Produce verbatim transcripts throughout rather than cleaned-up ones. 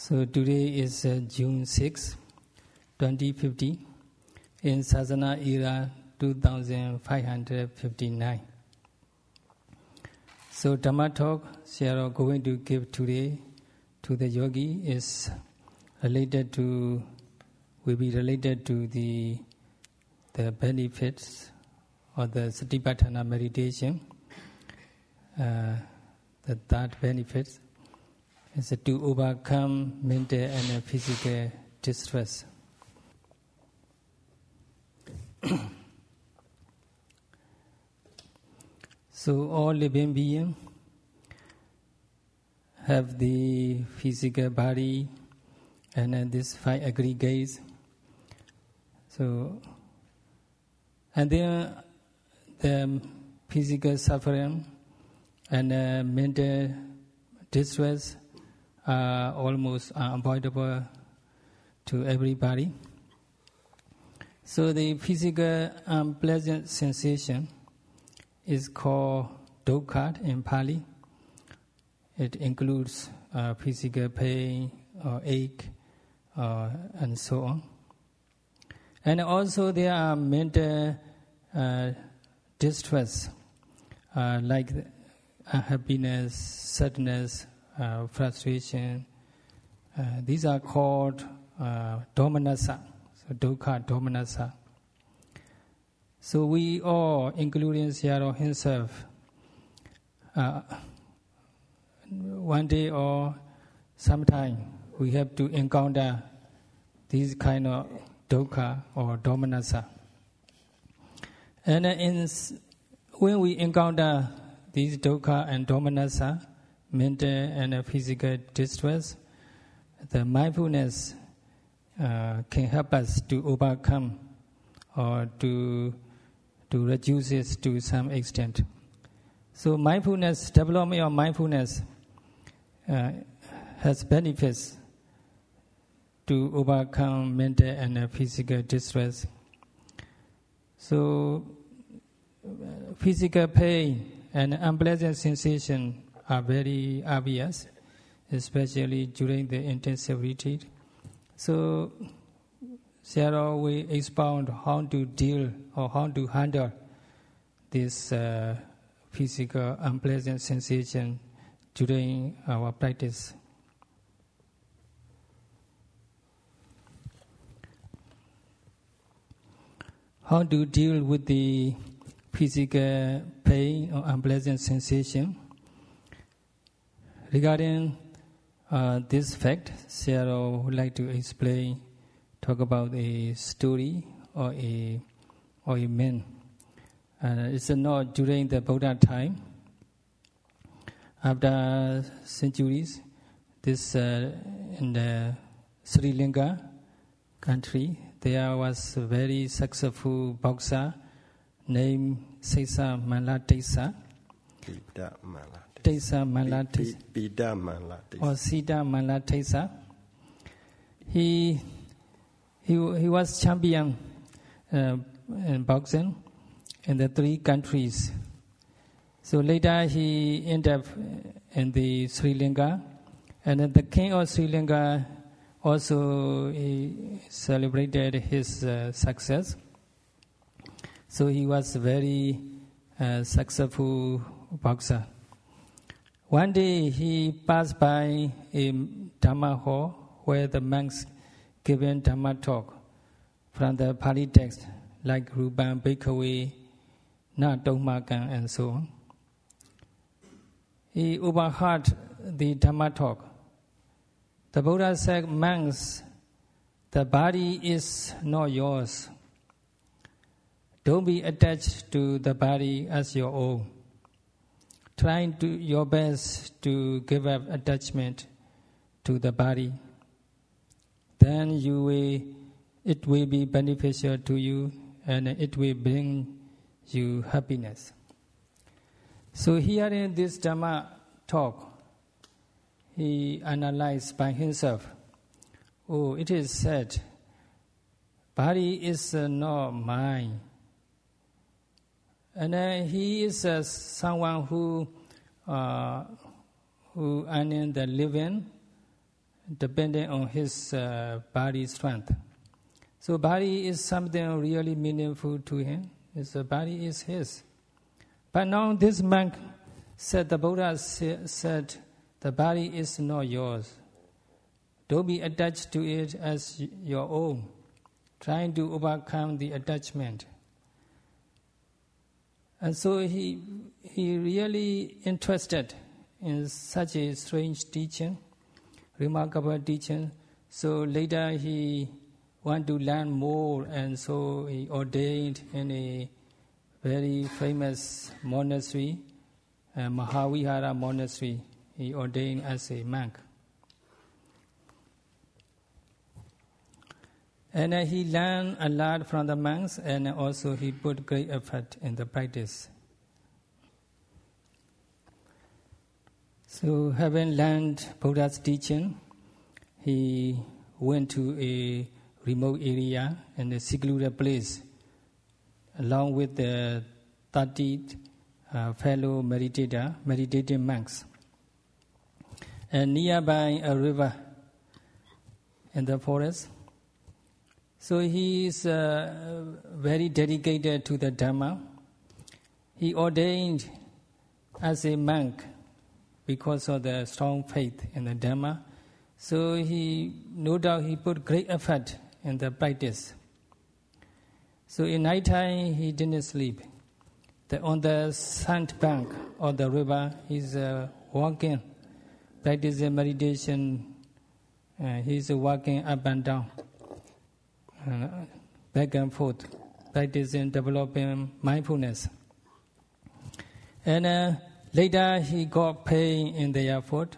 So today is uh, June sixth, twenty fifty, in Sasana era two thousand five hundred fifty-nine. So Dhamma talk we are going to give today to the yogi is related to, will be related to the the benefits of the Satipatthana meditation. Uh, the third benefit is to overcome mental and physical distress. So all living beings have the physical body and uh, these five aggregates. So, and then the physical suffering and uh, mental distress are almost unavoidable to everybody. So the physical unpleasant sensation is called dukkha in Pali. It includes uh, physical pain or ache uh, and so on. And also there are mental uh, distress uh, like unhappiness, sadness, uh, frustration. Uh, these are called uh, domanassa, so dukkha, domanassa. So we all, including Sayadaw himself, uh, one day or sometime we have to encounter these kind of dukkha or domanassa. And in, when we encounter these dukkha and domanassa, mental and physical distress, the mindfulness uh, can help us to overcome or to to reduce it to some extent. So mindfulness, development of mindfulness uh, has benefits to overcome mental and physical distress. So physical pain and unpleasant sensation are very obvious, especially during the intensive retreat. So Sayadaw will expound how to deal or how to handle this uh, physical unpleasant sensation during our practice. How to deal with the physical pain or unpleasant sensation. Regarding uh, this fact, Sayadaw would like to explain, talk about a story or a or a man. Uh, it's not during the Buddha time. After centuries, this uh, in the Sri Lanka country, there was a very successful boxer named Sesa Mala Tesa. Tesa Mala Tesa. Pida Mala Tesa. Or Sita Mala Tesa. He he he was champion uh, in boxing in the three countries. So later he ended up in the Sri Lanka, and then the king of Sri Lanka also he celebrated his uh, success. So he was a very uh, successful boxer. One day he passed by a Dhamma hall where the monks given Dhamma talk from the Pali text like Rupan, Bhikkhawe, Na Dhammakan and so on. He overheard the Dhamma talk. The Buddha said, monks, the body is not yours. Don't be attached to the body as your own. Try to your best to give up attachment to the body. Then you will, it will be beneficial to you and it will bring you happiness. So hearing this Dhamma talk, he analyzed by himself. Oh, it is said, body is uh, not mine. And uh, he is uh, someone who uh, who earning the living depending on his uh, body strength. So body is something really meaningful to him. His body is his. But now this monk said, the Buddha said, the body is not yours. Don't be attached to it as your own, trying to overcome the attachment. And so he he really interested in such a strange teaching, remarkable teaching. So later he wanted to learn more, and so he ordained in a very famous monastery, uh, Mahavihara monastery. He ordained as a monk. And uh, he learned a lot from the monks, and also he put great effort in the practice. So having learned Buddha's teaching, he went to a remote area and a secluded place, along with the thirty uh, fellow meditator, meditating monks. And nearby a river in the forest. So he is uh, very dedicated to the Dhamma. He ordained as a monk because of the strong faith in the Dhamma. So he, no doubt, he put great effort in the practice. So in night time he didn't sleep. The, on the sand bank of the river, he's uh, walking, practicing meditation. Uh, he's walking up and down. Uh, back and forth, practicing, developing mindfulness. And uh, later he got pain in the foot.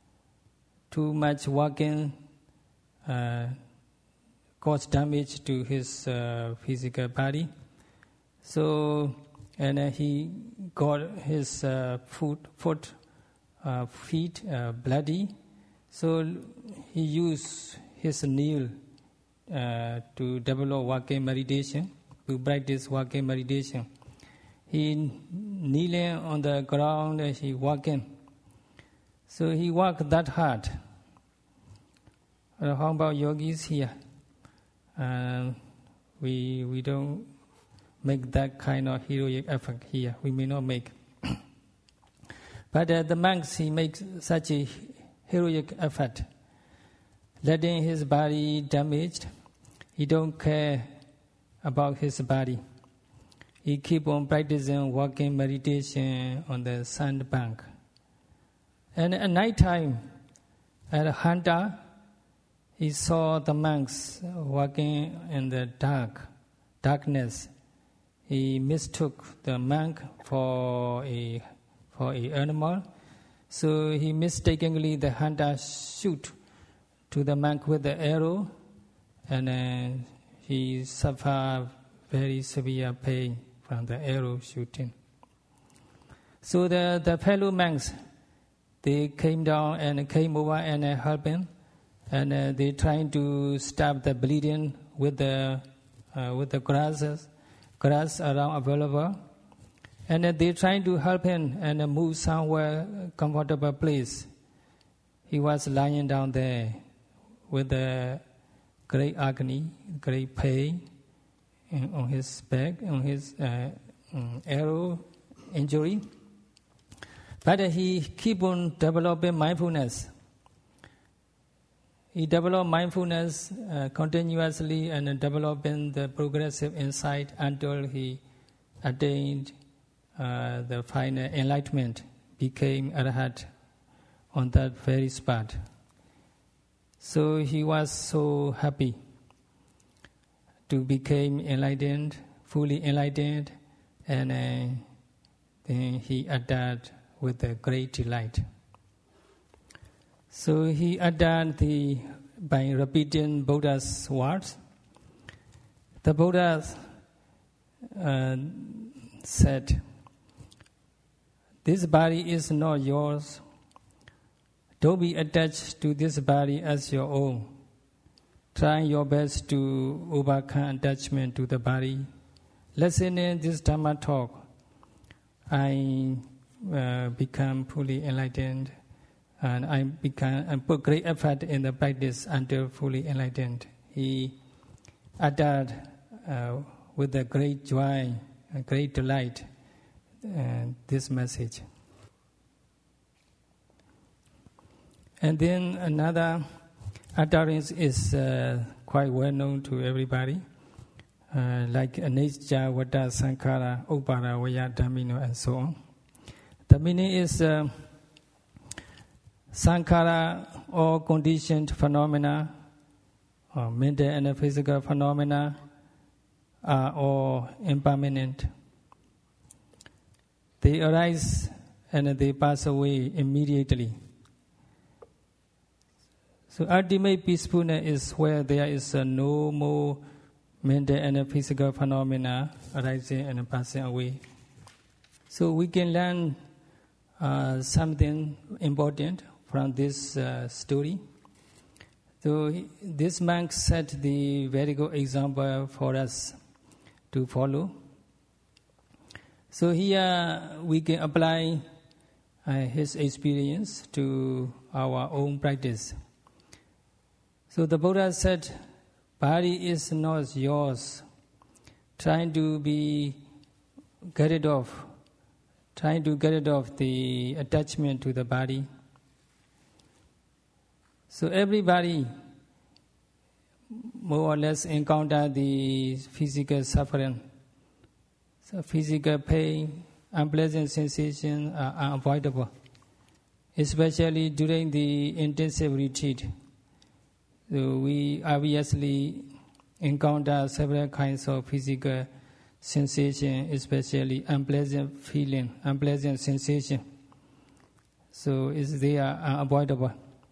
Too much walking uh, caused damage to his uh, physical body. So, and uh, he got his uh, foot, foot uh, feet uh, bloody. So he used his nail Uh, to develop walking meditation, to practice walking meditation. He kneeling on the ground, he walking. So he walked that hard. Uh, how about yogis here? Uh, we we don't make that kind of heroic effort here. We may not make. But uh, the monks, he makes such a heroic effort, letting his body damaged. He don't care about his body. He keep on practicing walking meditation on the sand bank. And at night time, at Hanta, he saw the monks walking in the dark, darkness. He mistook the monk for a for a animal, so he mistakenly the hunter shoot to the monk with the arrow, and uh, he suffered very severe pain from the arrow shooting. So the, the fellow monks, they came down and came over and uh, helped him, and uh, they trying to stop the bleeding with the uh, with the grasses, grass around available, and uh, they trying to help him and uh, move somewhere comfortable place. He was lying down there with a great agony, great pain on his back, on his uh, um, arrow injury. But uh, he keep on developing mindfulness. He developed mindfulness uh, continuously and uh, developing the progressive insight until he attained uh, the final enlightenment, became Arhat on that very spot. So he was so happy to become enlightened, fully enlightened, and uh, then he uttered with a great delight. So he uttered the, by repeating Buddha's words. The Buddha uh, said, "This body is not yours. Don't be attached to this body as your own. Try your best to overcome attachment to the body. Listening this Dhamma talk, I uh, become fully enlightened. and I become and put great effort in the practice until fully enlightened. He uttered uh, with a great joy, a great delight, uh, this message. And then another utterance is uh, quite well known to everybody, uh, like Anicca, Vata, Sankhara, Upara, Vaya, Dhammino, and so on. The meaning is uh, Sankhara, all conditioned phenomena, or mental and physical phenomena, are all impermanent. They arise and they pass away immediately. So ultimate peacefulness is where there is uh, no more mental and physical phenomena arising and passing away. So we can learn uh, something important from this uh, story. So he, this monk set the very good example for us to follow. So here we can apply uh, his experience to our own practice. So the Buddha said, body is not yours. Trying to be get rid of, trying to get rid of the attachment to the body. So everybody more or less encounter the physical suffering. So physical pain, unpleasant sensations are unavoidable, especially during the intensive retreat. So we obviously encounter several kinds of physical sensation, especially unpleasant feeling, unpleasant sensation. So is they are unavoidable.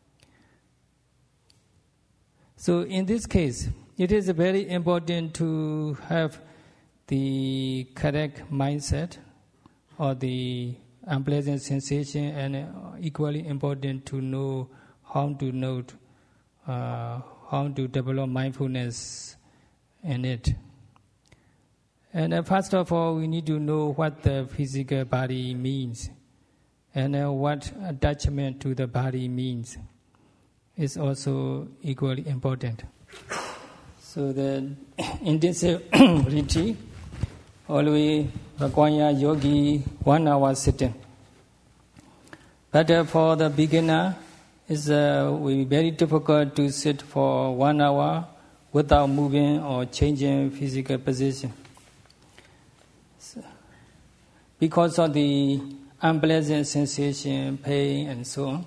So in this case, it is very important to have the correct mindset or the unpleasant sensation, and equally important to know how to note, uh, how to develop mindfulness in it. And uh, first of all, we need to know what the physical body means, and uh, what attachment to the body means is also equally important. So the intensive retreat always require yogi one hour sitting. But uh, for the beginner, it's uh, will be very difficult to sit for one hour without moving or changing physical position. So, because of the unpleasant sensation, pain, and so on.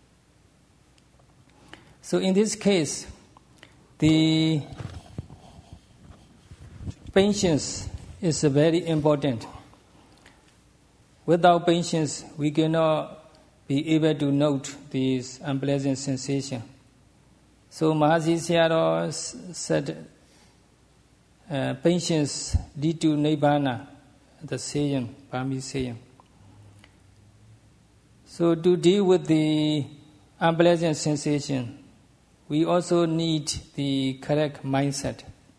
So in this case, the patience is very important. Without patience, we cannot be able to note these unpleasant sensations. So Mahasi Sayadaw said, uh, patience lead to Nibbana, the saying, Pami saying. So to deal with the unpleasant sensation, we also need the correct mindset.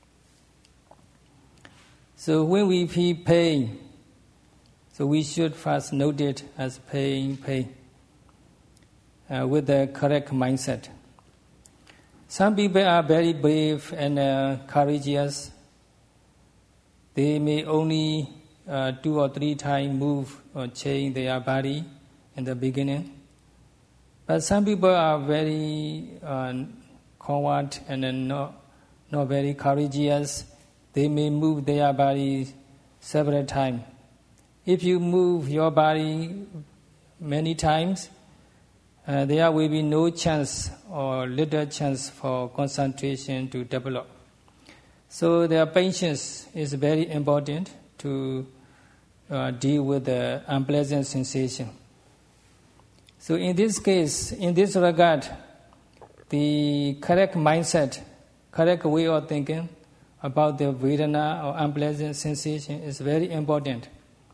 So when we feel pain, so we should first note it as pain, pain, uh, with the correct mindset. Some people are very brave and uh, courageous. They may only uh, two or three times move or change their body in the beginning. But some people are very uh, coward and uh, not, not very courageous. They may move their body several times. If you move your body many times, uh, there will be no chance or little chance for concentration to develop. So their patience is very important to uh, deal with the unpleasant sensation. So in this case, in this regard, the correct mindset, correct way of thinking about the Vedana or unpleasant sensation is very important.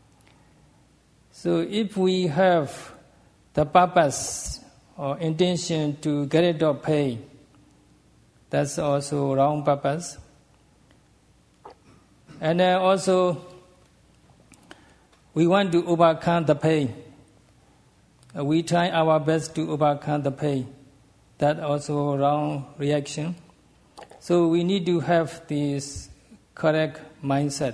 So if we have the purpose or intention to get rid of pain, that's also wrong purpose. And then also, we want to overcome the pain. uh, we try our best to overcome the pain. That also wrong reaction. So we need to have this correct mindset.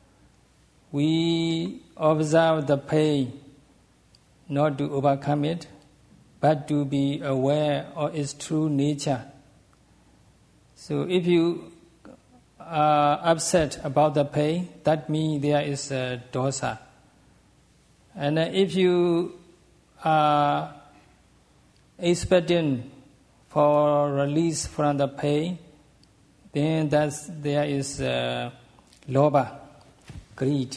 We observe the pain, not to overcome it, but to be aware of its true nature. So if you are upset about the pain, that means there is a dosa. And if you are expecting for release from the pain, then that's, there is uh, lobha, greed.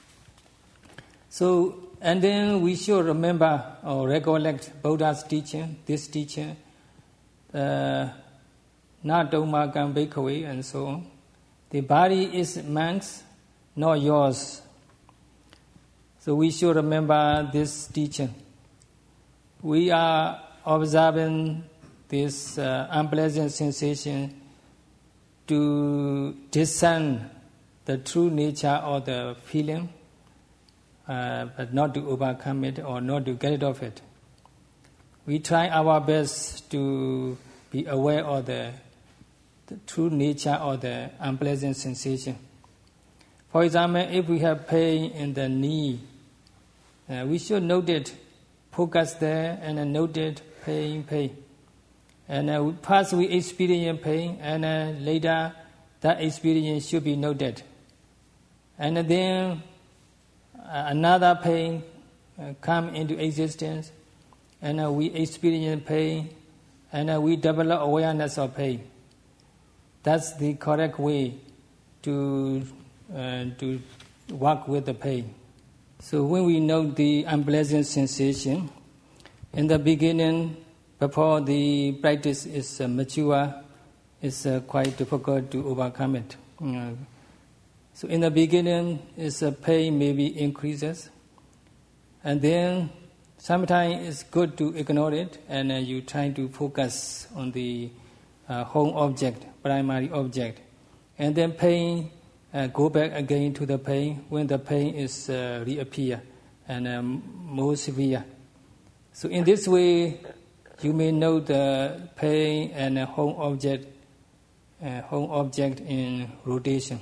So, and then we should remember or recollect Buddha's teaching, this teaching, uh, na dhammākam bhikkhave, and so on. The body is man's, not yours. So we should remember this teaching. We are observing this uh, unpleasant sensation to discern the true nature of the feeling, uh, but not to overcome it or not to get rid of it. We try our best to be aware of the, the true nature of the unpleasant sensation. For example, if we have pain in the knee, uh, we should note it, focus there, and uh, note it, pain, pain. And uh, first we experience pain, and uh, later that experience should be noted. And then uh, another pain uh, come into existence, and uh, we experience pain, and uh, we develop awareness of pain. That's the correct way to uh, to work with the pain. So when we know the unpleasant sensation, in the beginning, before the practice is uh, mature, it's uh, quite difficult to overcome it. Uh, so in the beginning, it's uh, pain maybe increases, and then sometimes it's good to ignore it, and uh, you try to focus on the uh, home object, primary object, and then pain uh, go back again to the pain when the pain is uh, reappear and um, more severe. So in this way, you may know the pain and uh, home object, uh, home object in rotation.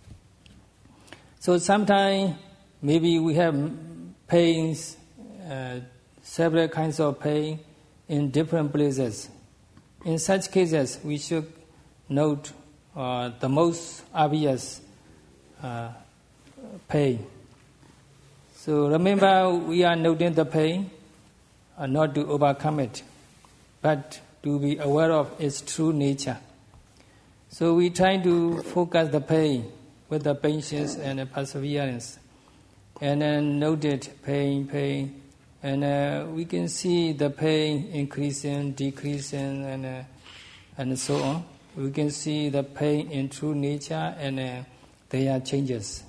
So sometimes maybe we have pains, uh, several kinds of pain in different places. In such cases, we should note uh, the most obvious uh, pain. So remember, we are noting the pain, uh, not to overcome it, but to be aware of its true nature. So we try to focus the pain with the patience and the perseverance, and then note it, pain, pain, and uh, we can see the pain increasing, decreasing, and uh, and so on. We can see the pain in true nature, and uh, there are changes.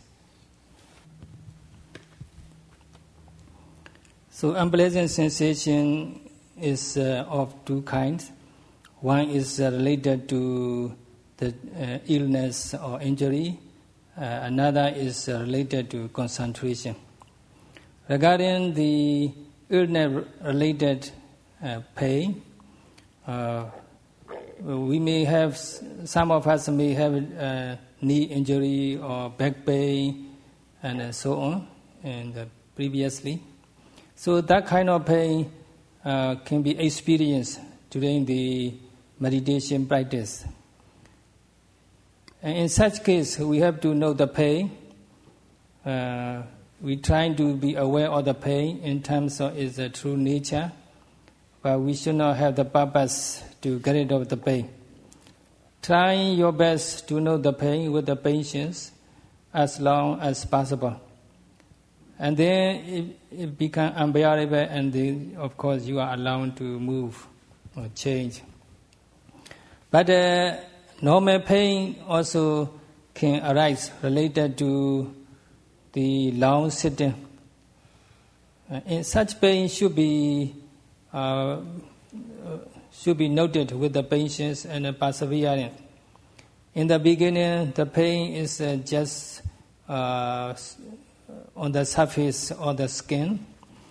So unpleasant sensation is uh, of two kinds. One is uh, related to the uh, illness or injury. Uh, another is uh, related to concentration. Regarding the illness-related uh, pain, uh, we may have, some of us may have uh, knee injury or back pain and uh, so on, and uh, previously. So that kind of pain uh, can be experienced during the meditation practice. And in such case, we have to know the pain. Uh, we try to be aware of the pain in terms of its uh, true nature, but we should not have the purpose to get rid of the pain. Try your best to know the pain with the patience as long as possible. And then it, it becomes unbearable, and then, of course, you are allowed to move or change. But uh, normal pain also can arise related to the long sitting. Uh, and such pain should be uh, should be noted with the patience and the perseverance. In the beginning, the pain is uh, just uh, on the surface of the skin,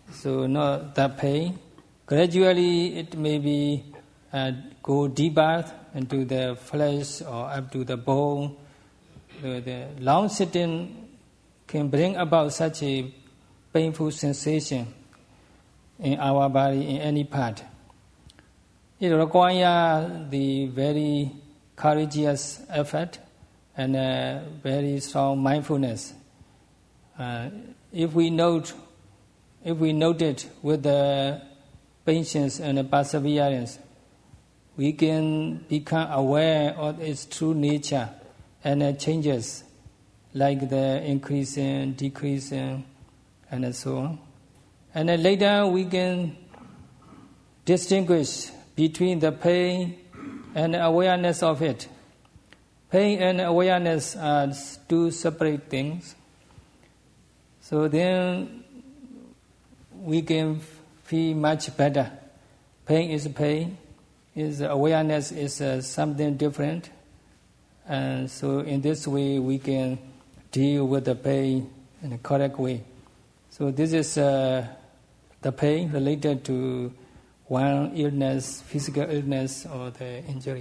so not that pain. Gradually, it may be uh, go deeper into the flesh or up to the bone. The, the long sitting can bring about such a painful sensation in our body, in any part. It requires the very courageous effort and a very strong mindfulness. Uh, if we note, if we note it with the patience and the perseverance, we can become aware of its true nature and the changes, like the increasing, decreasing, and so on. And then later we can distinguish between the pain and awareness of it. Pain and awareness are two separate things. So then we can feel much better. Pain is pain, is awareness is uh, something different. And so in this way we can deal with the pain in a correct way. So this is uh, the pain related to one illness, physical illness or the injury.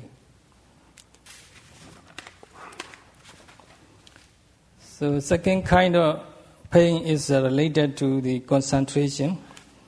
So second kind of pain is uh, related to the concentration.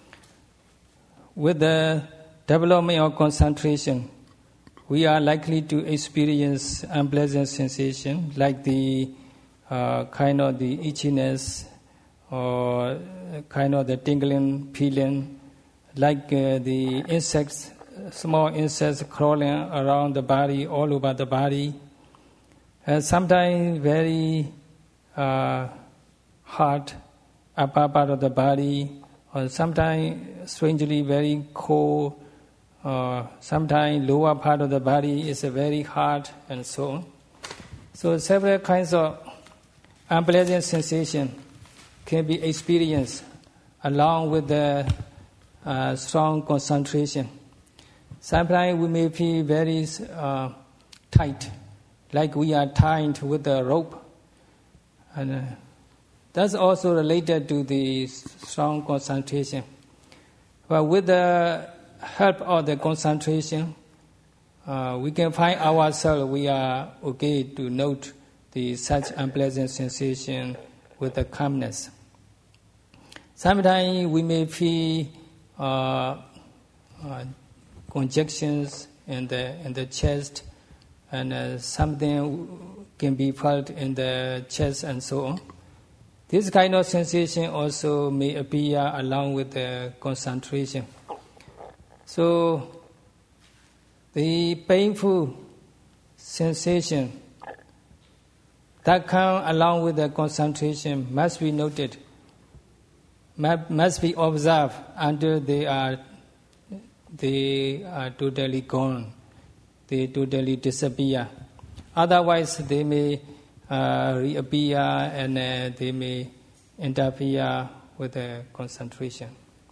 With the development of concentration, we are likely to experience unpleasant sensation like the uh, kind of the itchiness or kind of the tingling feeling, like uh, the insects, small insects crawling around the body, all over the body. And sometimes very uh, hot upper part of the body, or sometimes strangely very cold, or sometimes lower part of the body is very hot, and so on. So several kinds of unpleasant sensation can be experienced along with the uh, strong concentration. Sometimes we may feel very uh, tight, like we are tied with a rope. And uh, that's also related to the strong concentration. But with the help of the concentration, uh, we can find ourselves, we are okay to note the such unpleasant sensation with the calmness. Sometimes we may feel uh, uh, conjunctions in the in the chest, and uh, something can be felt in the chest and so on. This kind of sensation also may appear along with the concentration. So the painful sensation that come along with the concentration must be noted, must be observed until they are they are totally gone, they totally disappear. Otherwise, they may uh, reappear and uh, they may interfere with the concentration.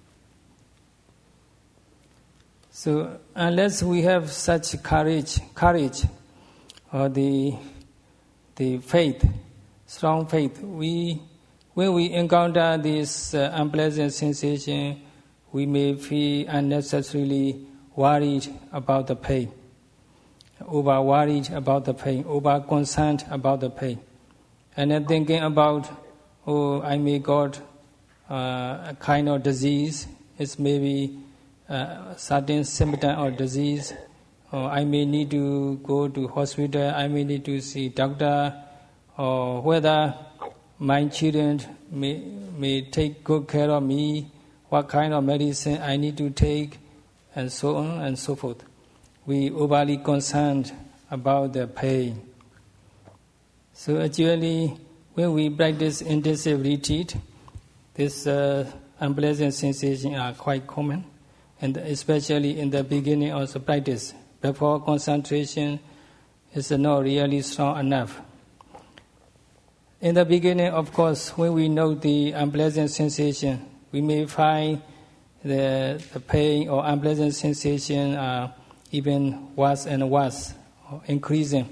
So, unless we have such courage, courage, or the the faith, strong faith, we when we encounter this uh, unpleasant sensation, we may feel unnecessarily worried about the pain, over worried about the pain, over concerned about the pain, and then thinking about, oh, I may got uh, a kind of disease. It's maybe a certain symptom or disease, or I may need to go to hospital. I may need to see doctor, or whether my children may may take good care of me, what kind of medicine I need to take, and so on and so forth. We overly concerned about the pain. So actually, when we practice intensive retreat, this uh, unpleasant sensations are quite common, and especially in the beginning of the practice, before concentration is not really strong enough. In the beginning, of course, when we know the unpleasant sensation, we may find the, the pain or unpleasant sensation are even worse and worse, or increasing.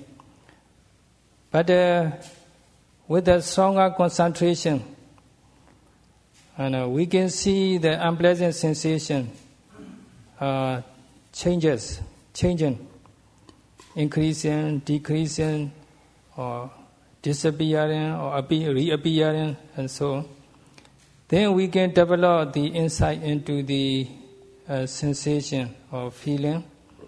But uh, with a stronger concentration, And uh, we can see the unpleasant sensation uh, changes, changing, increasing, decreasing, or disappearing, or appear, reappearing, and so on. Then we can develop the insight into the uh, sensation or feeling.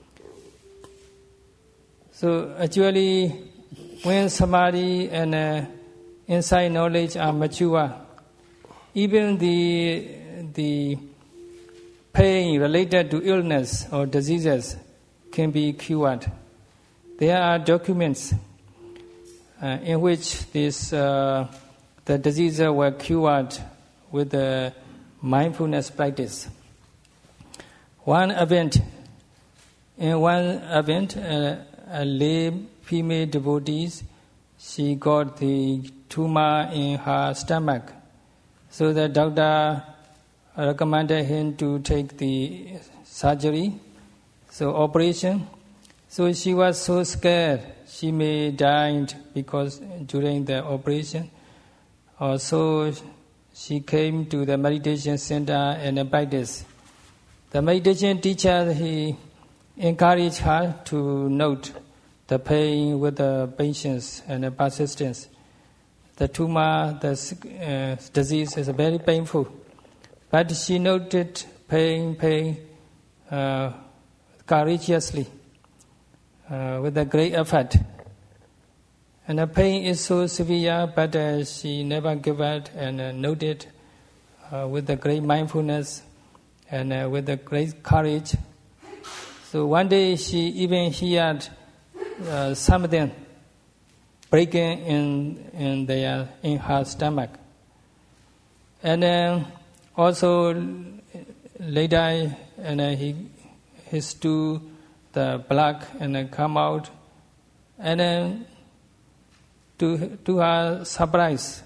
So actually, when samadhi and uh, insight knowledge are mature, even the the pain related to illness or diseases can be cured. There are documents uh, in which this uh, the diseases were cured with the mindfulness practice. One event, in one event, uh, a lay female devotee, she got the tumor in her stomach. So the doctor recommended him to take the surgery, so operation. So she was so scared she may die because during the operation. Uh, so she came to the meditation center and practiced. The meditation teacher, he encouraged her to note the pain with the patience and the persistence. The tumor, the uh, disease is very painful. But she noted pain, pain uh, courageously, uh, with a great effort. And the pain is so severe, but uh, she never gave up and uh, noted uh, with a great mindfulness and uh, with a great courage. So one day she even heard uh, something breaking in in their in her stomach, and then also later and uh, he he stood the blood and uh, come out, and then to to her surprise,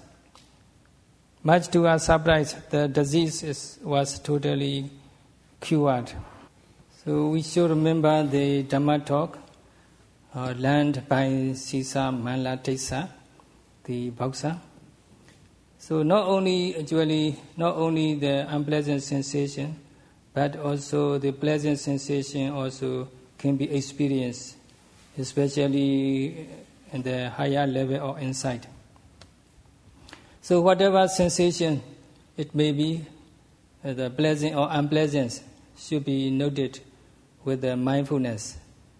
much to her surprise, the disease is, was totally cured. So we should remember the Dhamma talk uh, learned by Sisa Malatesa, the boxer. So not only actually not only the unpleasant sensation, but also the pleasant sensation also can be experienced, especially in the higher level of insight. So whatever sensation it may be, uh, the pleasant or unpleasant, should be noted with the mindfulness.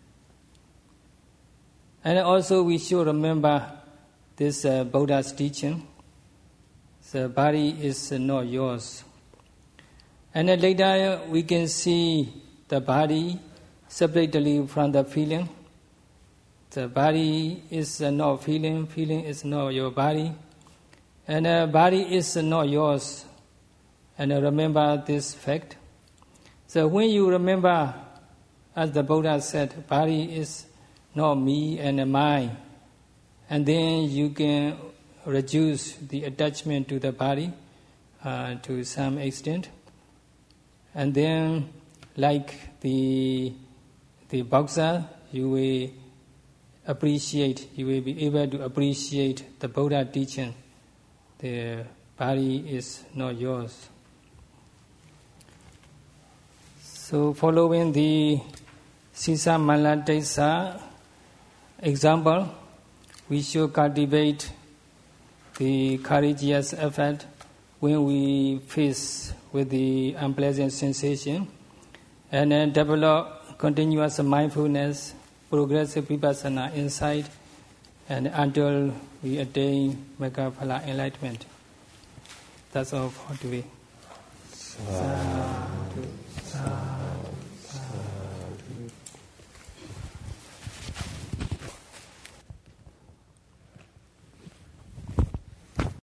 And also we should remember this uh, Buddha's teaching. The body is not yours. And then later we can see the body separately from the feeling. The body is not feeling, feeling is not your body. And the body is not yours. And remember this fact. So when you remember, as the Buddha said, body is not me and mine, and then you can reduce the attachment to the body uh, to some extent. And then, like the the boxer, you will appreciate, you will be able to appreciate the Buddha teaching. The body is not yours. So following the Sisa Malatesa example, we should cultivate the courageous effort when we face with the unpleasant sensation, and then develop continuous mindfulness, progressive vipassana insight, and until we attain Magga Phala enlightenment. That's all for today.